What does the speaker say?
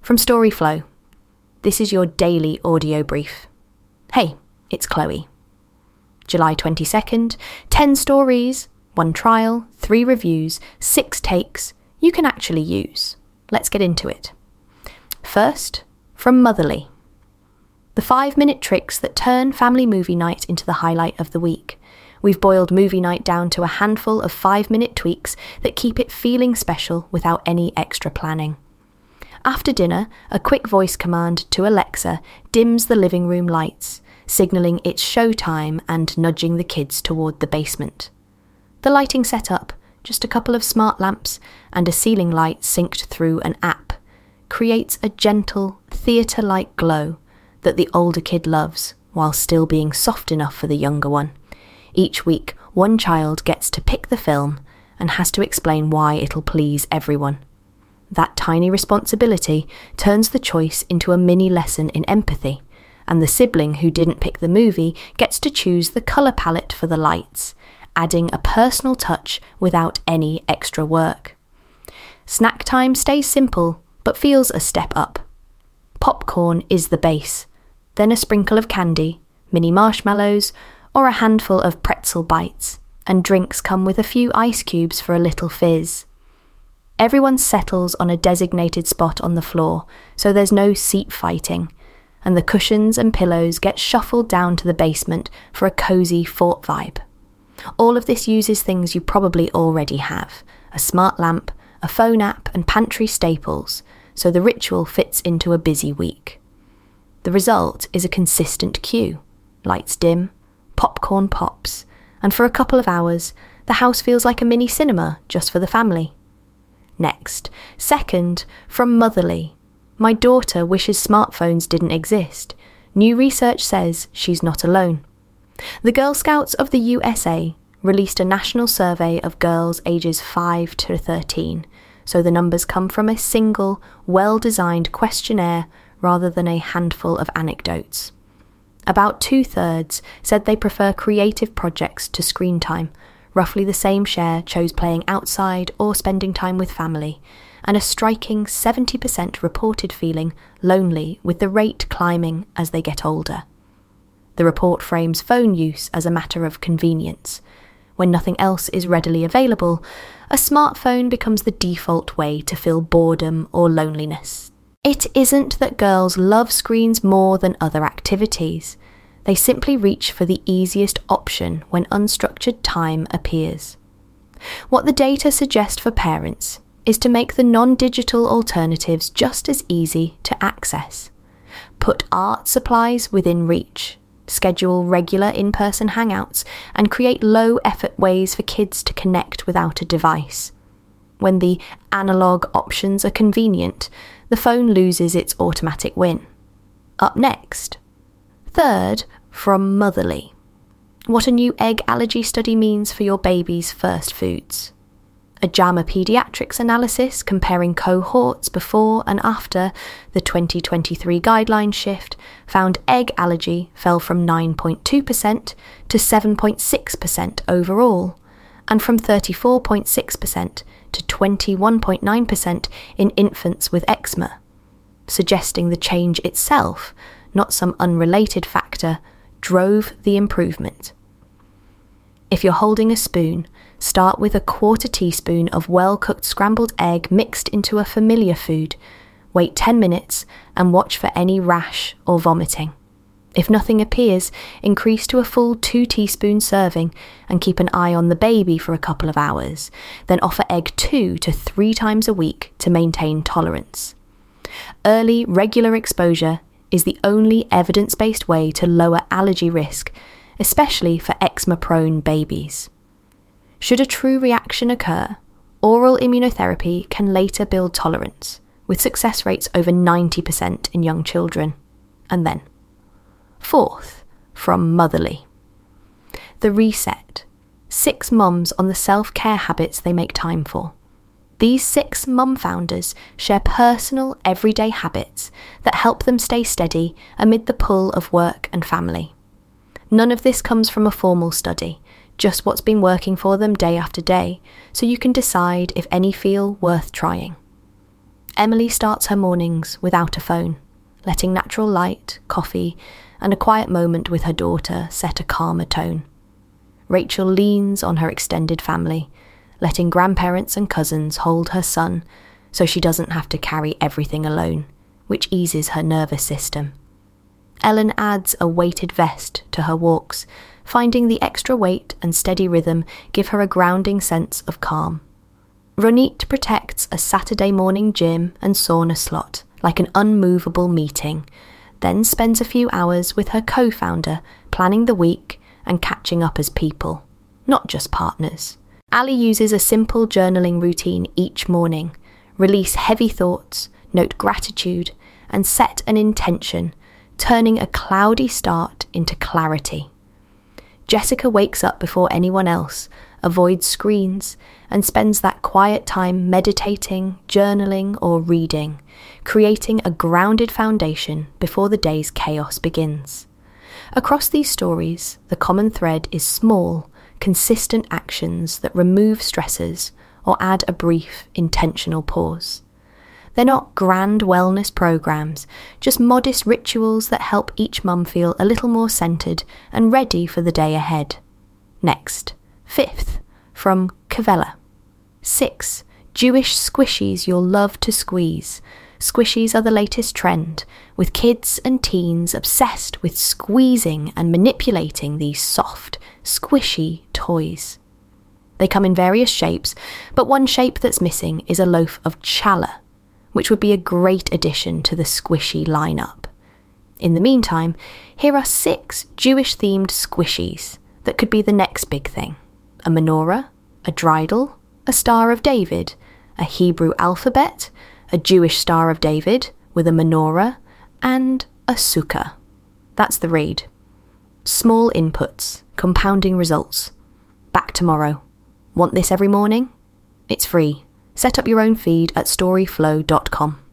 From Storyflow, this is your daily audio brief. Hey, it's Chloe. July 22nd, 10 stories, 1 trial, 3 reviews, 6 takes you can actually use. Let's get into it. First, from Motherly. The 5-minute tricks that turn family movie night into the highlight of the week. We've boiled movie night down to a handful of 5-minute tweaks that keep it feeling special without any extra planning. After dinner, a quick voice command to Alexa dims the living room lights, signalling it's showtime and nudging the kids toward the basement. The lighting set up, just a couple of smart lamps and a ceiling light synced through an app, creates a gentle, theatre-like glow that the older kid loves while still being soft enough for the younger one. Each week, one child gets to pick the film and has to explain why it'll please everyone. That tiny responsibility turns the choice into a mini lesson in empathy, and the sibling who didn't pick the movie gets to choose the colour palette for the lights, adding a personal touch without any extra work. Snack time stays simple, but feels a step up. Popcorn is the base, then a sprinkle of candy, mini marshmallows, or a handful of pretzel bites, and drinks come with a few ice cubes for a little fizz. Everyone settles on a designated spot on the floor, so there's no seat fighting, and the cushions and pillows get shuffled down to the basement for a cosy fort vibe. All of this uses things you probably already have: a smart lamp, a phone app, and pantry staples, so the ritual fits into a busy week. The result is a consistent cue. Lights dim, popcorn pops, and for a couple of hours, the house feels like a mini cinema just for the family. Next, second, from Motherly. My daughter wishes smartphones didn't exist. New research says she's not alone. The Girl Scouts of the USA released a national survey of girls ages 5 to 13, so the numbers come from a single, well-designed questionnaire rather than a handful of anecdotes. About 2/3 said they prefer creative projects to screen time. Roughly the same share chose playing outside or spending time with family, and a striking 70% reported feeling lonely, with the rate climbing as they get older. The report frames phone use as a matter of convenience. When nothing else is readily available, a smartphone becomes the default way to fill boredom or loneliness. It isn't that girls love screens more than other activities. They simply reach for the easiest option when unstructured time appears. What the data suggest for parents is to make the non-digital alternatives just as easy to access. Put art supplies within reach, schedule regular in-person hangouts, and create low-effort ways for kids to connect without a device. When the analog options are convenient, the phone loses its automatic win. Up next. Third, from Motherly. What a new egg allergy study means for your baby's first foods. A JAMA Pediatrics analysis comparing cohorts before and after the 2023 guideline shift found egg allergy fell from 9.2% to 7.6% overall, and from 34.6% to 21.9% in infants with eczema, suggesting the change itself, not some unrelated factor, drove the improvement. If you're holding a spoon, start with a 1/4 teaspoon of well-cooked scrambled egg mixed into a familiar food. Wait 10 minutes and watch for any rash or vomiting. If nothing appears, increase to a full 2 teaspoon serving and keep an eye on the baby for a couple of hours. Then offer egg 2 to 3 times a week to maintain tolerance. Early, regular exposure is the only evidence-based way to lower allergy risk, especially for eczema-prone babies. Should a true reaction occur, oral immunotherapy can later build tolerance, with success rates over 90% in young children. And then, fourth, from Motherly. The Reset. 6 mums on the self-care habits they make time for. These 6 mum founders share personal, everyday habits that help them stay steady amid the pull of work and family. None of this comes from a formal study, just what's been working for them day after day, so you can decide if any feel worth trying. Emily starts her mornings without a phone, letting natural light, coffee, and a quiet moment with her daughter set a calmer tone. Rachel leans on her extended family, letting grandparents and cousins hold her son so she doesn't have to carry everything alone, which eases her nervous system. Ellen adds a weighted vest to her walks, finding the extra weight and steady rhythm give her a grounding sense of calm. Ronit protects a Saturday morning gym and sauna slot like an unmovable meeting, then spends a few hours with her co-founder planning the week and catching up as people, not just partners. Ali uses a simple journaling routine each morning, release heavy thoughts, note gratitude, and set an intention, turning a cloudy start into clarity. Jessica wakes up before anyone else, avoids screens, and spends that quiet time meditating, journaling, or reading, creating a grounded foundation before the day's chaos begins. Across these stories, the common thread is small, consistent actions that remove stressors or add a brief, intentional pause. They're not grand wellness programs, just modest rituals that help each mum feel a little more centred and ready for the day ahead. Next, fifth, from Cavella. 6. Jewish squishies you'll love to squeeze. Squishies are the latest trend, with kids and teens obsessed with squeezing and manipulating these soft, squishy toys. They come in various shapes, but one shape that's missing is a loaf of challah, which would be a great addition to the squishy lineup. In the meantime, here are 6 Jewish-themed squishies that could be the next big thing. A menorah, a dreidel, a Star of David, a Hebrew alphabet, a Jewish Star of David with a menorah, and a sukkah. That's the read. Small inputs, compounding results. Back tomorrow. Want this every morning? It's free. Set up your own feed at storyflow.com.